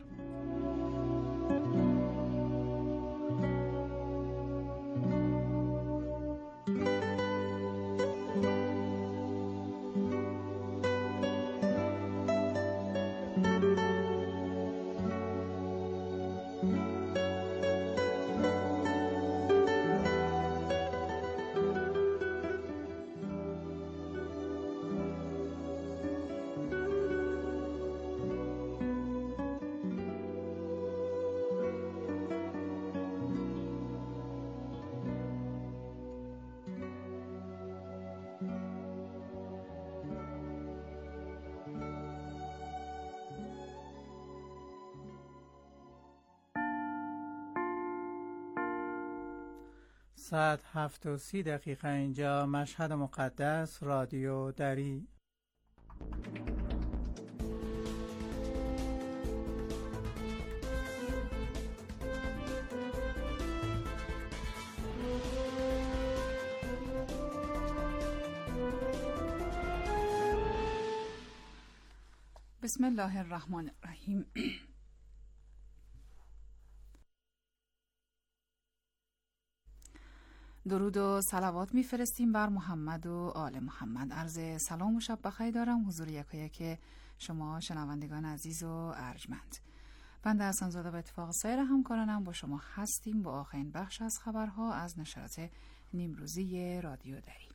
ساعت هفت و سی دقیقه اینجا مشهد مقدس، رادیو دری. بسم الله الرحمن الرحیم. درود و صلوات میفرستیم بر محمد و آل محمد. عرض سلام و شب بخیر دارم حضور یکایک شما شنوندگان عزیز و ارجمند. بنده حسن‌زاده و اتفاق سایر همکارانم با شما هستیم با آخرین بخش از خبرها از نشرات نیمروزی رادیو دری.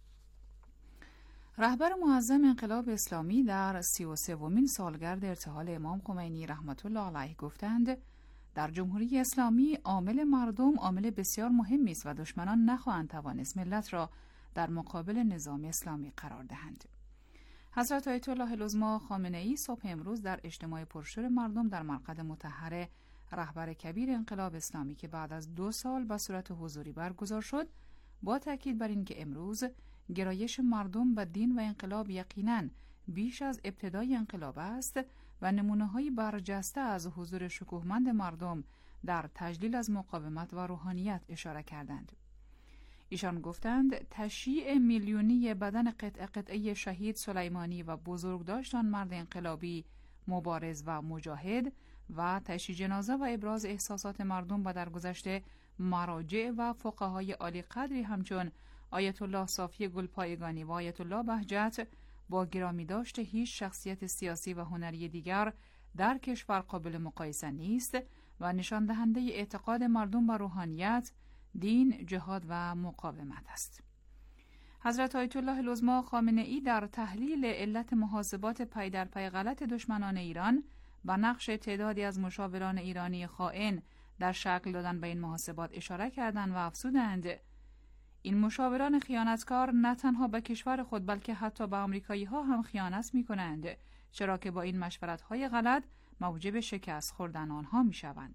رهبر معظم انقلاب اسلامی در سی و سومین سالگرد ارتحال امام خمینی رحمت الله علیه گفتند در جمهوری اسلامی عامل مردم عامل بسیار مهمی است و دشمنان نخواهند توانست ملت را در مقابل نظام اسلامی قرار دهند. حضرت آیت الله العظما خامنه ای صبح امروز در اجتماع پرشور مردم در مرقد مطهر رهبر کبیر انقلاب اسلامی که بعد از دو سال به صورت حضوری برگزار شد، با تاکید بر اینکه امروز گرایش مردم به دین و انقلاب یقیناً بیش از ابتدای انقلاب است و نمونه‌های برجسته از حضور شکوهمند مردم در تجلیل از مقاومت و روحانیت اشاره کردند. ایشان گفتند تشییع میلیونی بدن قطعه قطعه شهید سلیمانی و بزرگداشت آن مرد انقلابی مبارز و مجاهد و تشییع جنازه و ابراز احساسات مردم و درگذشت مراجع و فقهای عالی قدری همچون آیت الله صافی گلپایگانی و آیت الله بهجت با گرامی داشت هیچ شخصیت سیاسی و هنری دیگر در کشور قابل مقایسه نیست و نشان دهنده اعتقاد مردم به روحانیت، دین، جهاد و مقاومت است. حضرت آیت الله العظما خامنه ای در تحلیل علت محاسبات پی در پی غلط دشمنان ایران با نقش تعدادی از مشاوران ایرانی خائن در شکل دادن به این محاسبات اشاره کردند و افزودند این مشاوران خیانتکار نه تنها به کشور خود بلکه حتی به آمریکایی ها هم خیانت می کنند، چرا که با این مشورت های غلط موجب شکست خوردن آنها می شوند.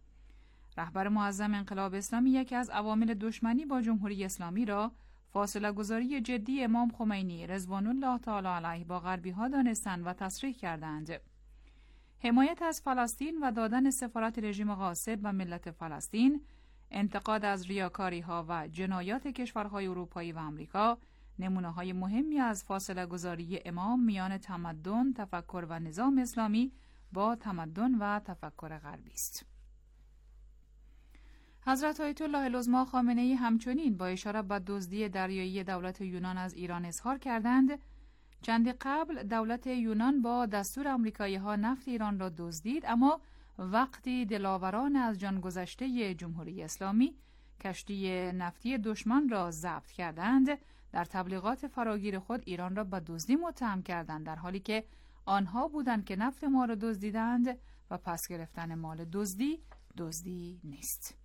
رهبر معظم انقلاب اسلامی یکی از عوامل دشمنی با جمهوری اسلامی را فاصله گذاری جدی امام خمینی رضوان الله تعالی علیه با غربی ها دانستند و تصریح کردند. حمایت از فلسطین و دادن سفارت رژیم غاصب و ملت فلسطین، انتقاد از ریاکاری ها و جنایات کشورهای اروپایی و آمریکا نمونه های مهمی از فاصله گذاری امام میان تمدن، تفکر و نظام اسلامی با تمدن و تفکر غربی است. حضرت آیت الله العظما خامنه ای همچنین با اشاره به دزدی دریایی دولت یونان از ایران اظهار کردند چندی قبل دولت یونان با دستور آمریکایی ها نفت ایران را دزدید، اما وقتی دلاوران از جان گذشته جمهوری اسلامی کشتی نفتی دشمن را ضبط کردند، در تبلیغات فراگیر خود ایران را به دزدی متهم کردند، در حالی که آنها بودند که نفت ما را دزدیدند و پس گرفتن مال دزدی دزدی نیست.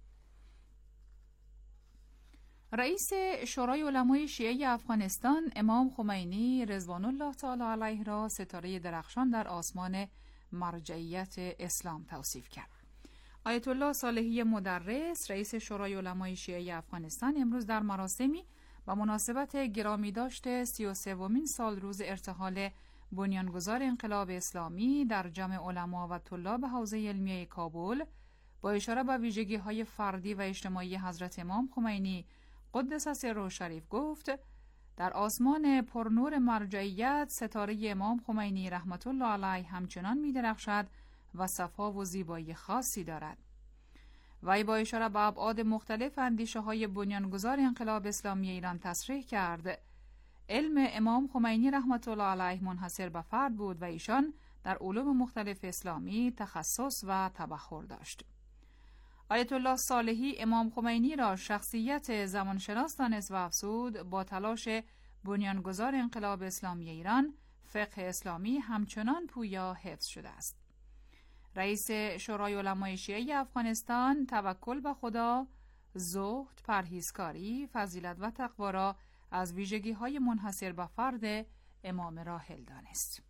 رئیس شورای علمای شیعه افغانستان امام خمینی رضوان الله تعالی علیه را ستاره درخشان در آسمان مرجعیت اسلام توصیف کرد. آیت الله صالحی مدرس رئیس شورای علمای شیعه افغانستان امروز در مراسمی با مناسبت گرامی داشت سی و سومین سال روز ارتحال بنیانگذار انقلاب اسلامی در جمع علما و طلاب حوزه علمیه کابل با اشاره به ویژگی‌های فردی و اجتماعی حضرت امام خمینی قدس سره شریف گفت در آسمان پرنور مرجعیت ستاره امام خمینی رحمت الله علیه همچنان می درخشد و صفا و زیبایی خاصی دارد. وی با اشاره به ابعاد مختلف اندیشه های بنیانگذار انقلاب اسلامی ایران تصریح کرد علم امام خمینی رحمت الله علیه منحصر به فرد بود و ایشان در علوم مختلف اسلامی تخصص و تبحر داشت. آیت الله صالحی امام خمینی را شخصیت زمانشناس دانست و افزود با تلاش بنیانگذار انقلاب اسلامی ایران فقه اسلامی همچنان پویا حفظ شده است. رئیس شورای علمای شیعه افغانستان توکل به خدا، زهد، پرهیزکاری، فضیلت و تقوا را از ویژگی‌های منحصر به فرد امام راحل دانست.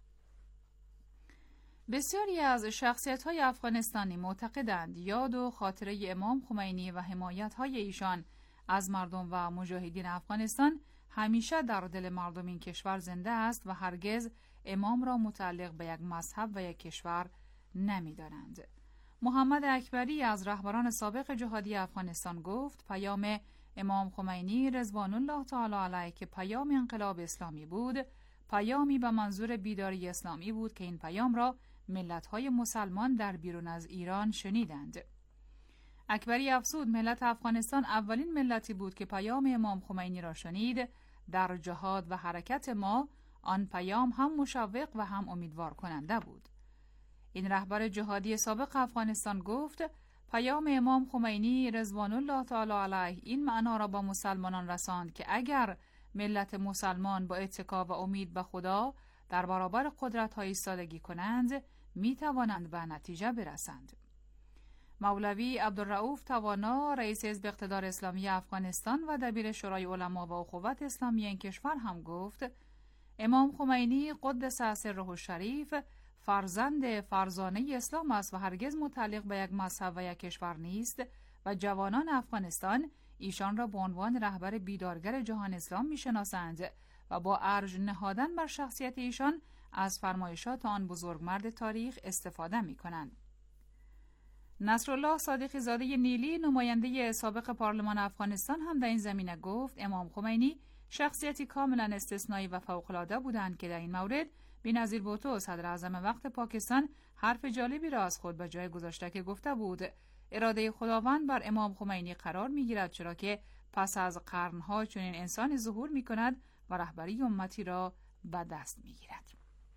بسیاری از شخصیت‌های افغانستانی معتقدند یاد و خاطره امام خمینی و حمایت‌های ایشان از مردم و مجاهدین افغانستان همیشه در دل مردم این کشور زنده است و هرگز امام را متعلق به یک مذهب و یک کشور نمی‌دانند. محمد اکبری از رهبران سابق جهادی افغانستان گفت پیام امام خمینی رضوان الله تعالی علیه که پیام انقلاب اسلامی بود، پیامی به منظور بیداری اسلامی بود که این پیام را ملت‌های مسلمان در بیرون از ایران شنیدند. اکبری افزود ملت افغانستان اولین ملتی بود که پیام امام خمینی را شنید. در جهاد و حرکت ما آن پیام هم مشوق و هم امیدوار کننده بود. این رهبر جهادی سابق افغانستان گفت پیام امام خمینی رضوان الله تعالی علیه این معنا را با مسلمانان رساند که اگر ملت مسلمان با اتکا و امید به خدا در برابر قدرت‌ها ایستادگی کنند، می توانند به نتیجه برسند. مولوی عبدالرؤوف توانا، رئیس حزب اقتدار اسلامی افغانستان و دبیر شورای علما و اخوت اسلامی این کشور هم گفت امام خمینی قدس سره الشریف فرزند فرزانه اسلام است و هرگز متعلق به یک مذهب و یک کشور نیست و جوانان افغانستان ایشان را به عنوان رهبر بیدارگر جهان اسلام می‌شناسند و با ارج نهادن بر شخصیت ایشان از فرمایشات آن بزرگمرد تاریخ استفاده می‌کنند. نصرالله صادقی زاده نیلی، نماینده سابق پارلمان افغانستان، هم در این زمینه گفت امام خمینی شخصیتی کاملا استثنایی و فوق‌العاده بودند که در این مورد بی‌نظیر بوتو صدر اعظم وقت پاکستان حرف جالبی را از خود به جای گذاشته که گفته بود اراده خداوند بر امام خمینی قرار می‌گیرد، چرا که پس از قرن‌ها چنین انسانی ظهور می‌کند و رهبری امتی را به دست می‌گیرد.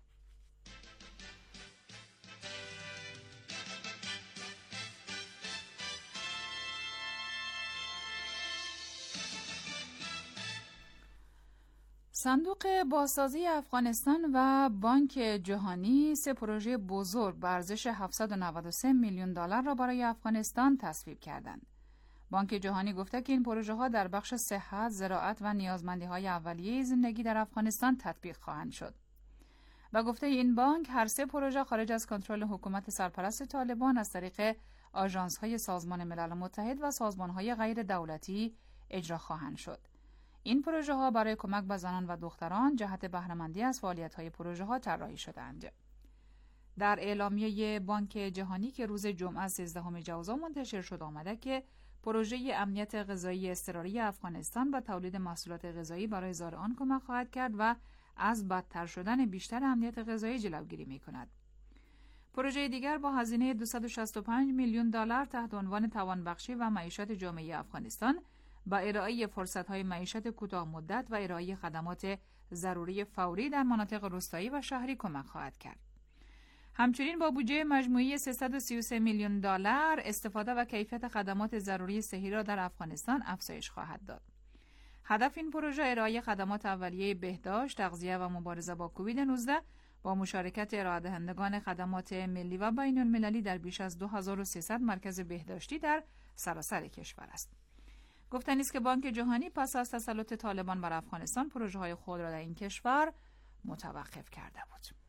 صندوق بازسازی افغانستان و بانک جهانی سه پروژه بزرگ به ارزش هفتصد و نود و سه میلیون دلار را برای افغانستان تصویب کردند. بانک جهانی گفته که این پروژه ها در بخش صحت، زراعت و نیازمندی های اولیه زندگی در افغانستان تطبیق خواهند شد. و گفته این بانک هر سه پروژه خارج از کنترل حکومت سرپرست طالبان از طریق آژانس های سازمان ملل متحد و سازمان های غیر دولتی اجرا خواهند شد. این پروژه ها برای کمک به زنان و دختران جهت بهره‌مندی از فعالیت های پروژه ها طراحی شدند. در اعلامیه بانک جهانی که روز جمعه سیزدهم ژوئن منتشر شد آمده که پروژه امنیت غذایی اضطراری افغانستان به تولید محصولات غذایی برای زائران کمک خواهد کرد و از بدتر شدن بیشتر امنیت غذایی جلوگیری می‌کند. پروژه دیگر با هزینه دویست و شصت و پنج میلیون دلار تحت عنوان توانبخشی و معیشت جامعه افغانستان با ارائه فرصت‌های معیشت کوتاه مدت و ارائه خدمات ضروری فوری در مناطق روستایی و شهری کمک خواهد کرد. همچنین با بودجه مجموعی سیصد و سی و سه میلیون دلار استفاده و کیفیت خدمات ضروری صحی را در افغانستان افزایش خواهد داد. هدف این پروژه ارائه خدمات اولیه بهداشت، تغذیه و مبارزه با کووید نوزده با مشارکت ارائه دهندگان خدمات ملی و بین‌المللی در بیش از دو هزار و سیصد مرکز بهداشتی در سراسر کشور است. گفتنی است که بانک جهانی پس از تسلط طالبان بر افغانستان پروژه‌های خود را در این کشور متوقف کرده بود.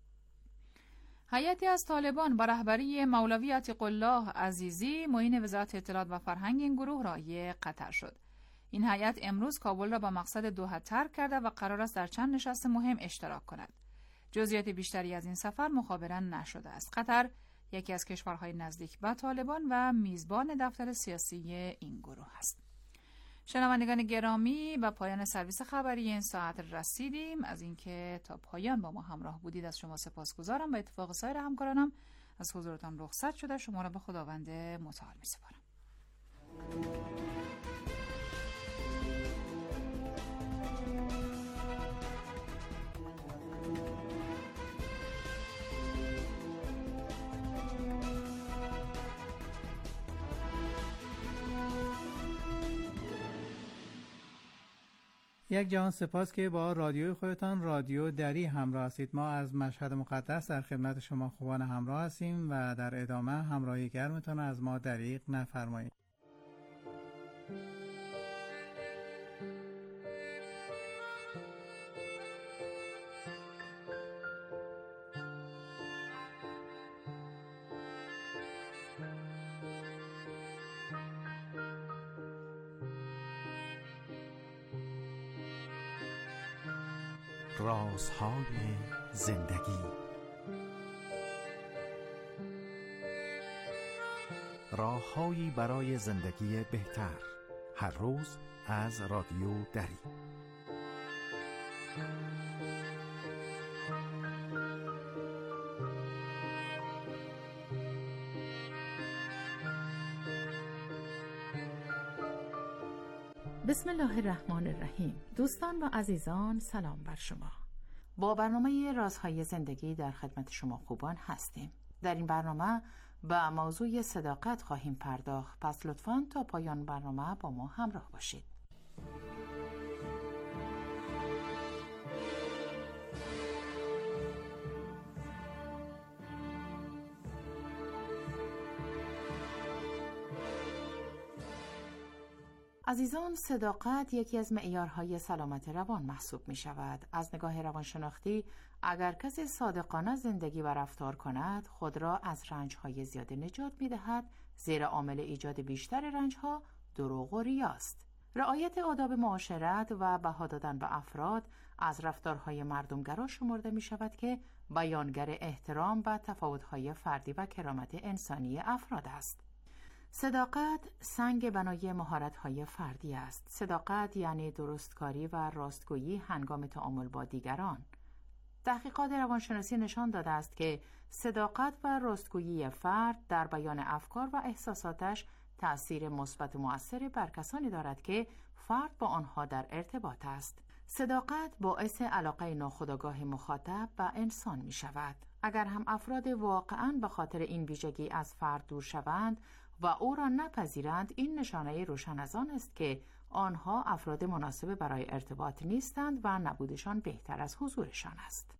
هیئتی از طالبان با رهبری مولوی عتیق الله عزیزی معین وزارت اطلاعات و فرهنگ این گروه رای قطر شد. این هیئت امروز کابل را به مقصد دوحه ترک کرده و قرار است در چند نشست مهم اشتراک کند. جزئیات بیشتری از این سفر مخابره نشده است. قطر یکی از کشورهای نزدیک به طالبان و میزبان دفتر سیاسی این گروه است. شنوندگان گرامی، به پایان سرویس خبری این ساعت رسیدیم. از اینکه تا پایان با ما همراه بودید از شما سپاسگزارم. به اتفاق سایر همکارانم از حضورتان رخصت شده شما را به خداوند متعال می‌سپارم. یک جهان سپاس که با رادیوی خودتان رادیو دری همراه هستید. ما از مشهد مقدس در خدمت شما خوبان همراه هستیم و در ادامه همراهی گرمتان از ما دریغ نفرمایید. رازهای زندگی. راههایی برای زندگی بهتر، هر روز از رادیو دری. بسم الله الرحمن الرحیم. دوستان و عزیزان سلام بر شما. با برنامه رازهای زندگی در خدمت شما خوبان هستیم. در این برنامه به موضوع صداقت خواهیم پرداخت. پس لطفاً تا پایان برنامه با ما همراه باشید. عزیزان، صداقت یکی از معیارهای سلامت روان محسوب می شود. از نگاه روانشناختی، اگر کسی صادقانه زندگی و رفتار کند، خود را از رنجهای زیاده نجات می دهد، زیرا عامل ایجاد بیشتر رنجها دروغ و ریاست. رعایت آداب معاشرت و بها دادن به افراد از رفتارهای مردمگرا شمرده می شود که بیانگر احترام و تفاوت‌های فردی و کرامت انسانی افراد است. صداقت سنگ بنای مهارت‌های فردی است. صداقت یعنی درستکاری و راستگویی هنگام تعامل با دیگران. تحقیقات روانشناسی نشان داده است که صداقت و راستگویی فرد در بیان افکار و احساساتش تأثیر مثبت و مؤثری بر کسانی دارد که فرد با آنها در ارتباط است. صداقت باعث علاقه ناخودآگاه مخاطب به انسان می شود. اگر هم افراد واقعاً به خاطر این ویژگی از فرد دور شوند و او را نپذیرند، این نشانه روشن از آن است که آنها افراد مناسب برای ارتباط نیستند و نبودشان بهتر از حضورشان است.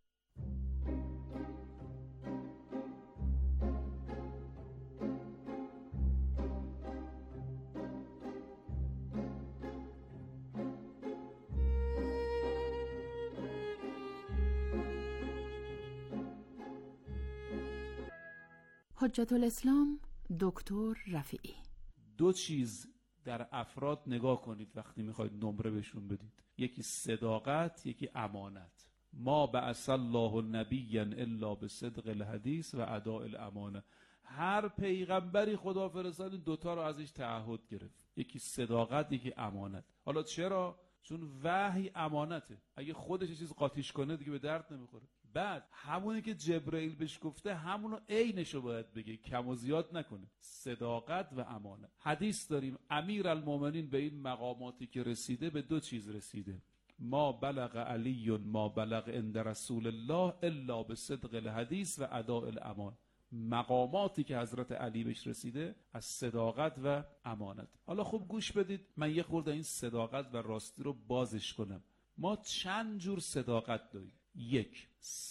حجت الاسلام دکتر رفیعی: دو چیز در افراد نگاه کنید وقتی میخواید نمره بهشون بدید، یکی صداقت، یکی امانت. ما بعث الله نبیا الا بصدق الحدیث و اداء الامانه. هر پیغمبری خدا فرستاد این دوتا رو ازش تعهد گرفت، یکی صداقت، یکی امانت. حالا چرا؟ چون وحی امانته، اگه خودش چیز قاطیش کنه دیگه به درد نمیخوره. بعد همونی که جبرئیل بهش گفته همونو عینشو باید بگه، کم و زیاد نکنه. صداقت و امانت. حدیث داریم امیرالمومنین به این مقاماتی که رسیده به دو چیز رسیده: ما بلغ علی ما بلغ عند رسول الله الا بصدق الحدیث و اداء الامان. مقاماتی که حضرت علی بهش رسیده از صداقت و امانت. حالا خوب گوش بدید، من یه خورده این صداقت و راستی رو بازش کنم. ما چند جور صداقت داریم. یک،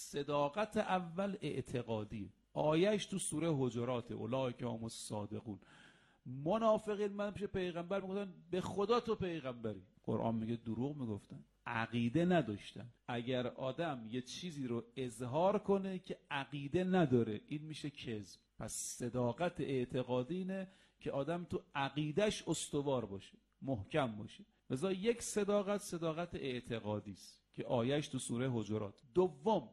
صداقت اول اعتقادی، آیهش تو سوره حجرات، اولئک هم الصادقون. منافقین من پیش پیغمبر میگفتن به خدا تو پیغمبری، قرآن میگه دروغ میگفتن، عقیده نداشتن. اگر آدم یه چیزی رو اظهار کنه که عقیده نداره، این میشه کذب. پس صداقت اعتقادی اینه که آدم تو عقیدش استوار باشه، محکم باشه. لذا یک صداقت صداقت اعتقادی است که آیهش تو سوره حجرات. دوم،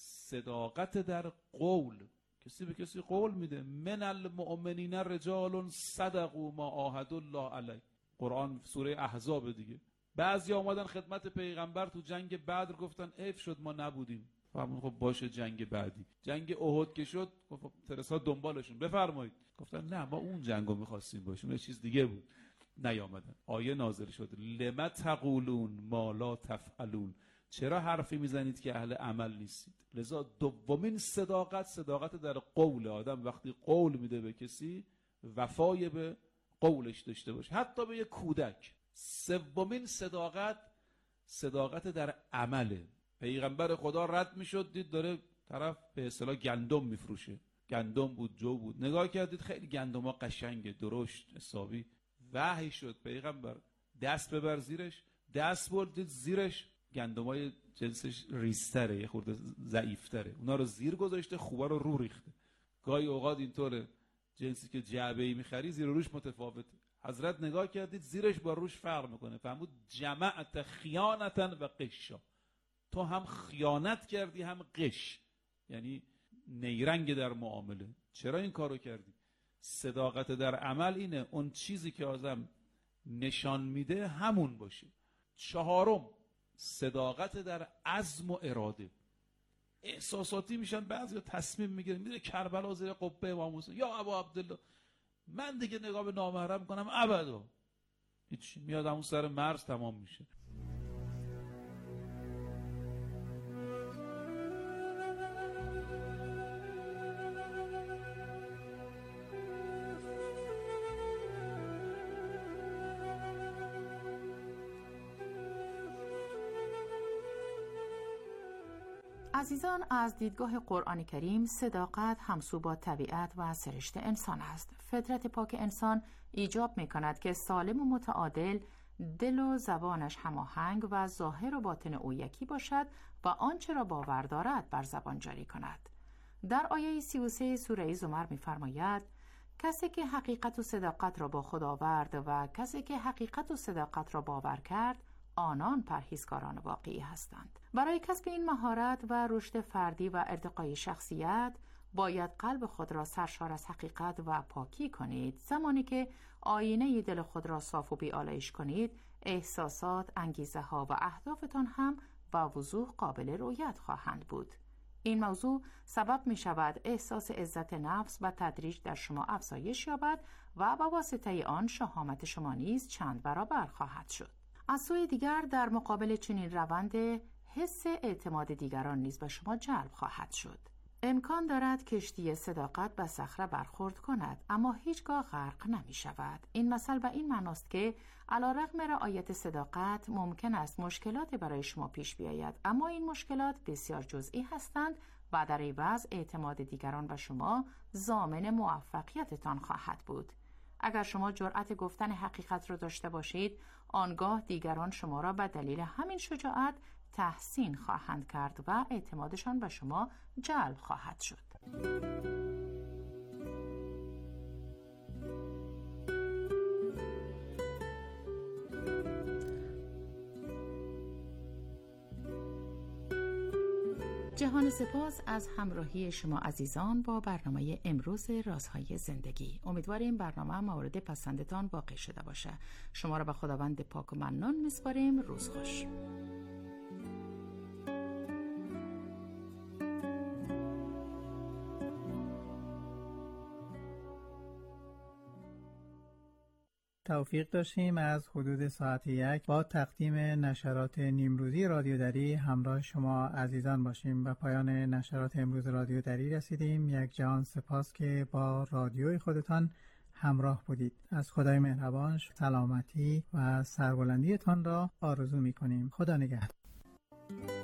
صداقت در قول، کسی به کسی قول میده. من المؤمنین رجال صدقوا ما عاهدوا الله علیه، قرآن سوره احزاب دیگه. بعضی آمدن خدمت پیغمبر تو جنگ بدر گفتن اف شد ما نبودیم. فرمود خب باشه جنگ بعدی. جنگ احد که شد خب ترسا دنبالشون بفرمایید، گفتن نه ما اون جنگو می‌خواستیم باشیم، یه چیز دیگه بود. نیامدن. آیه نازل شد لم تقولون ما لا تفعلون، چرا حرفی میزنید که اهل عمل نیستید. لذا دومین صداقت صداقت در قول. آدم وقتی قول میده به کسی وفای به قولش داشته باشه، حتی به یک کودک. سومین صداقت صداقت در عمله. پیغمبر خدا رد میشد، دید داره طرف به اصطلاح گندم میفروشه، گندم بود، جو بود، نگاه کردید خیلی گندم‌ها قشنگه، درشت، حسابی. وحی شد پیغمبر دست ببر زیرش، دست بردید زیرش گندمای جنسش ریزتره، یه خورده ضعیفتره، اونا رو زیر گذاشته، خوبا رو رو ریخته. گاهی اوقات اینطوره جنسی که جعبه‌ای می‌خری زیر و روش متفاوته. حضرت نگاه کردید زیرش با روش فرق میکنه، فهمود جمعت خیانتن و قشا، تو هم خیانت کردی هم قش، یعنی نیرنگ در معامله. چرا این کارو کردی؟ صداقت در عمل اینه اون چیزی که آدم نشان میده همون باشه. چهارم صداقت در عزم و اراده. احساساتی میشن، بعضی تصمیم میگیرن میره کربلا زیر قبه امام حسین، یا ابا عبدالله من دیگه نگاه به نامحرم کنم ابدا، هیچ، میاد همون سر مرز تمام میشه. عزیزان، از دیدگاه قرآن کریم صداقت همسو با طبیعت و سرشت انسان است. فطرت پاک انسان ایجاب می کند که سالم و متعادل، دل و زبانش هماهنگ و ظاهر و باطن او یکی باشد و آنچه را باور دارد بر زبان جاری کند. در آیه سی و سه سوره زمر می فرماید کسی که حقیقت و صداقت را با خود آورد و کسی که حقیقت و صداقت را باور کرد، آنان پرهیزکاران واقعی هستند. برای کسب این مهارت و رشد فردی و ارتقای شخصیت باید قلب خود را سرشار از حقیقت و پاکی کنید. زمانی که آینه دل خود را صاف و بی‌آلایش کنید، احساسات، انگیزه ها و اهدافتان هم با وضوح قابل رؤیت خواهند بود. این موضوع سبب می شود احساس عزت نفس و تدریج در شما افزایش یابد و با واسطه آن شهامت شما نیز چند برابر خواهد شد. از سوی دیگر در مقابل چنین روند حس اعتماد دیگران نیز به شما جلب خواهد شد. امکان دارد کشتی صداقت به صخره برخورد کند اما هیچگاه غرق نمی شود. این مثل به این معناست که علیرغم رعایت صداقت ممکن است مشکلاتی برای شما پیش بیاید، اما این مشکلات بسیار جزئی هستند و در عوض اعتماد دیگران به شما ضامن موفقیتتان خواهد بود. اگر شما جرأت گفتن حقیقت را داشته باشید، آنگاه دیگران شما را به دلیل همین شجاعت تحسین خواهند کرد و اعتمادشان به شما جلب خواهد شد. جهان سپاس از همراهی شما عزیزان با برنامه امروز رازهای زندگی. امیدواریم برنامه مورد پسندتان واقع شده باشه. شما را به خداوند پاک و منان میسپاریم. روز خوش. توفیق داشتیم از حدود ساعت یک با تقدیم نشرات نیمروزی رادیو دری همراه شما عزیزان باشیم. به پایان نشرات امروز رادیو دری رسیدیم. یک جهان سپاس که با رادیوی خودتان همراه بودید. از خدای مهربان سلامتی و سربلندیتان را آرزو می کنیم. خدا نگهدار.